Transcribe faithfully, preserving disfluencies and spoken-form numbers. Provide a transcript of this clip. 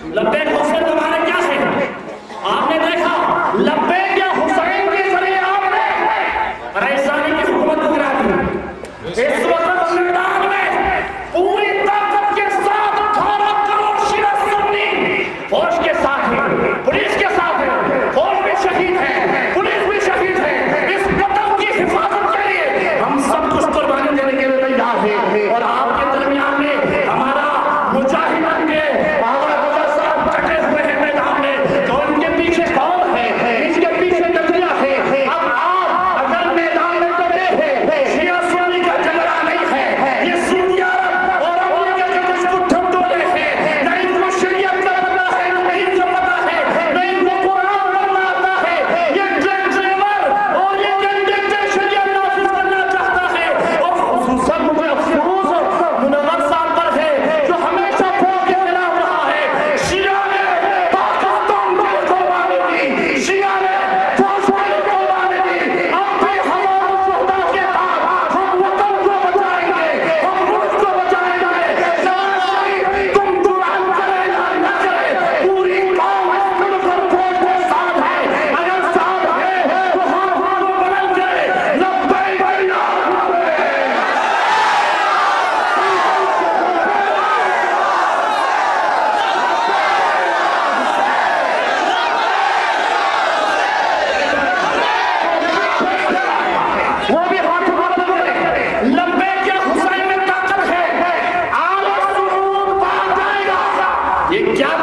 लब्बैक हुसैन तुम्हारे क्या है? आपने देखा लब्बैक या हुसैन के जरिए आपने परेशानी की हुकूमत को गिरा दी। इस वक्त मैदान में पूरी ताकत के साथ अठारह करोड़ शिया सुन्नी फौज के साथ है, पुलिस के साथ है, फौज भी शहीद है, पुलिस भी शहीद है। इस वतन की हिफाजत के लिए हम सब कुछ कुर्बानी देने के लिए तैयार हैं। और आपके दरमियान में हमारा मुजाहिदन के बाबा गुजर साहब डटे हुए हैं मैदान में, तो उनके पीछे कौन है? इसके पीछे नजरिया है। अब आप अगर मैदान में डटे हैं, शिया सुन्नी का झगड़ा नहीं है, ये सुन्नी अरब और अमेरिका के कुछ गुट्ठम टोले हैं। न इनको शरीयत का पता है, न इनको पता है, न इनको कुरान पढ़ना आता है। ये ट्रक ड्राइवर और ये कंडक्टर शरीयत नाफिज करना चाहता है। और खुसूसन मुझे अफसोस मुनव्वर साहब पर है जो हमेशा फौज के खिलाफ रहा है। शिया ने पाकिस्तान को कुर्बानी दी, शिया ने फौज को कुर्बानी दी। अब भी हमारे शुहदा के बाद हम वतन को बचाएंगे, हम मुल्क को बचाएंगे। चाहे तुम कुरान करे या न करे, पूरी कौम मिलकर फौज के साथ है। अगर साथ है तो हाथ को बुलंद करे, लब्बैक या वो भी हाथ बुलंद करे। लब्बैक या हुसैन में ताकत है, आला सुरूर बात आएगा। ये क्या